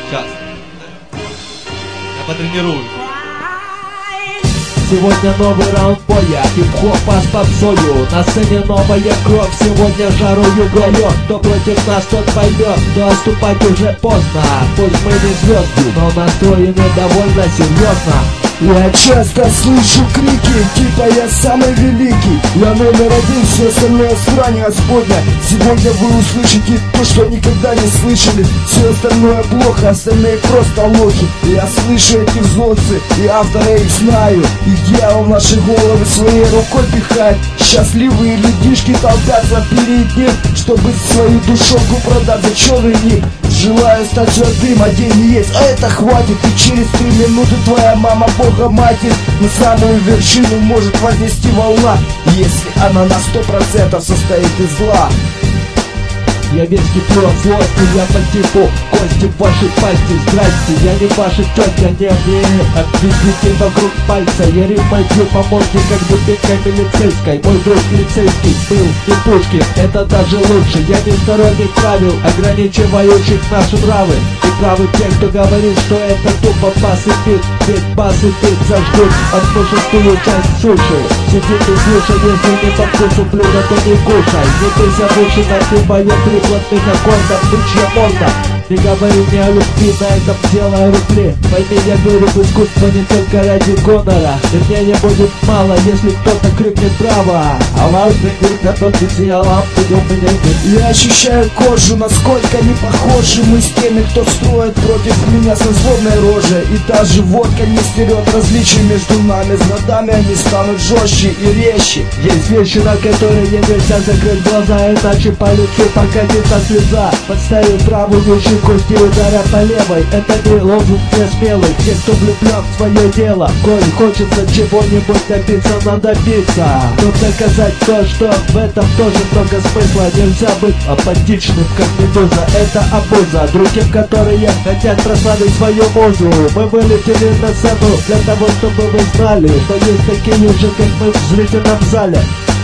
Сейчас. Я потренируюсь. Сегодня новый раунд боя, хип-хопа с попсою. На сцене новая кровь, сегодня жарую грает. Кто против нас, тот пойдет, но отступать уже поздно. Пусть мы не звезды, но настроены довольно серьезно. Я часто слышу крики, типа я самый великий. Я номер один, все остальное срань Господня. Сегодня вы услышите то, что никогда не слышали. Все остальное плохо, остальные просто лохи. Я слышу эти взлосы, и автора их знаю. И дьявол в наши головы своей рукой пихает. Счастливые людишки толпятся перед ним, чтобы свою душонку продать за черный ник. Желаю стать жертвым, а деньги есть, а это хватит. И через 3 минуты твоя мама, Бога Матерь, на самую вершину может вознести волна, если она на 100% состоит из зла. Я весь киплю от злости, я по типу кости в вашей пасти. Здрасте, я не ваша тетя, не обведите вокруг пальца. Я римаю по морде, как дубинка милицейской. Мой друг лицейский был не пушки, это даже лучше. Я не сторонник правил, ограничивающих наши нравы. И правы те, кто говорит, что это тупо бас и бит. Ведь бас и бит зажгут от большинствую часть суши. Сиди и слушай, если не по вкусу блюда, то не кушай. Не пейся в уши, напивая три плотных аккордов, бычья морда. Не говори мне о любви, на этом делаю рубли. Пойми, я верю в искусство не только ради гонора. И мне не будет мало, если кто-то крикнет браво. А важный мир, который сиял, я ощущаю кожу, насколько не похожи мы с теми, кто строит против меня со злобной рожей. И даже водка не стерет различий между нами. С годами они станут жестче и резче. Есть вещи, на которые нельзя закрыть глаза, иначе по лицу покатится слеза. Подставив правую щеку, ударя по левой. Это не лозунг для смелых, те, кто влюблен в свое дело. Коль хочется чего-нибудь добиться, надо биться. Но доказать то, что в этом тоже много смысла. Нельзя быть апатичным, как медуза. Это обуза другим, которые хотят прославить свою музу. Мы вылетели на сцену для того, чтобы вы знали, что есть такие же, как мы в зрительном зале.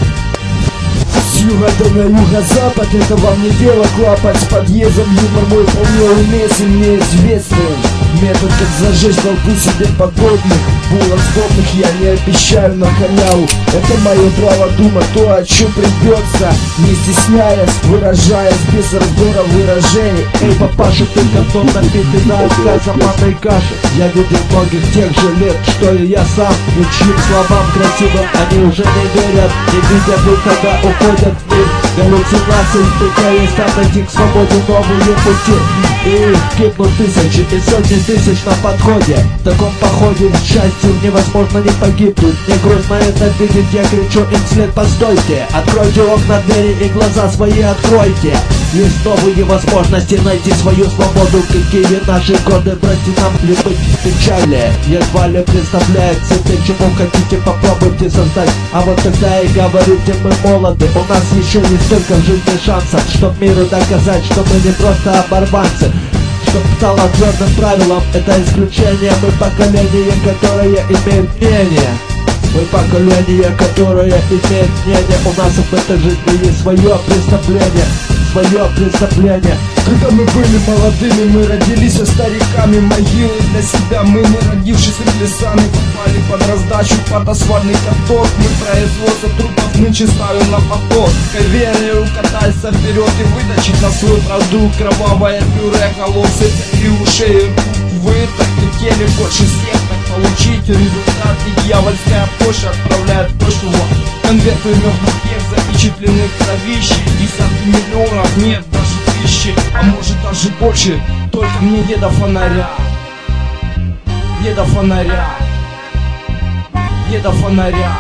С юга до на юго-запад, это вам не дело клапать. С подъездом юмор мой вполне уместен, мне известный метод, как зажечь толпу себе подобных. Булок злобных я не обещаю на халяву. Это мое право думать то, о чем придется, не стесняясь, выражаясь без разбора выражений. Эй, папаша, ты говном напитый на отказом манной каши. Я видел многих тех же лет, что и я сам. И чьим словам красивым они уже не верят, не видя выхода, уходят в мир галлюцинаций, пытаясь там найти к свободе новые пути. И гибнут тысячи и сотни тысяч на подходе. В таком походе к счастью невозможно не погибнуть. Мне грустно это видеть, я кричу им вслед: постойте, откройте окна, двери и глаза свои откройте. Есть новые возможности найти свою свободу. Какие наши годы, братья, нам ли быть в печали? Едва ли представляется, ты чему хотите, попробуйте создать. А вот тогда и говорите: мы молоды, у нас еще не столько в жизни шансов, чтоб миру доказать, что мы не просто оборванцы. Чтоб стало твердым правилом, это исключение. Мы поколение, которое имеет мнение. Мы поколение, которое имеет мнение. У нас в этой жизни есть свое преступление. Свое преступление. Когда мы были молодыми, мы родились со стариками. Могилы для себя мы, не родившись лесами, попали под раздачу, под асфальтный каток. Мы производство трупов нынче ставим на поток. Конвейеру кататься вперед и вытащить на свой продукт. Кровавое пюре, голов, и ушей. Вы так хотели больше всех так получить результат. И дьявольская почта отправляет почту в конверты мертвых тех, запечатленных кровищи. Десятки миллионов, нет, даже тысячи, а может даже больше. Только мне не до фонаря. Не до фонаря. Не до фонаря.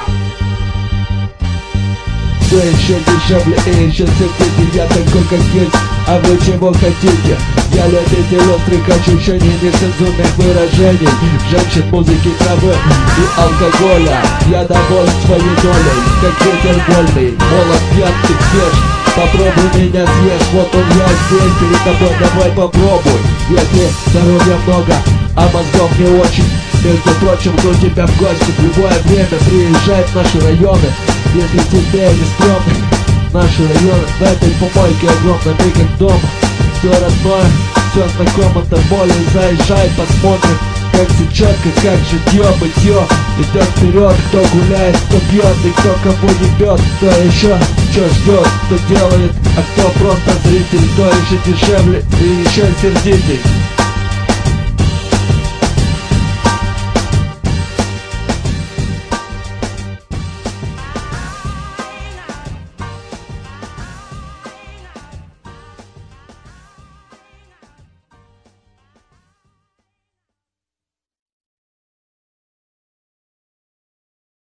Все еще дешевле и еще терпите, я такой как есть. А вы чего хотите? Я любитель острых ощущений, нецензурных выражений, женщин, музыки, травы и алкоголя. Я доволен своей долей, как ветер вольный, молод, пьян и свеж. Попробуй меня съешь, вот он я здесь перед тобой, давай попробуй. Если здоровья много, а мозгов не очень, между прочим, жду тебя в гости в любое время. Приезжай в наши районы, если тебе не стрёмно. Наши районы в этой помойке огромной, мы как дома, все родное. все знакомо до боли. Заезжай, посмотрим, как все четко, как житье-бытье идет вперед. Кто гуляет, кто пьет и кто кого не бьет. Кто еще что ждет, кто делает, а кто просто зритель. Кто еще дешевле и еще сердитый.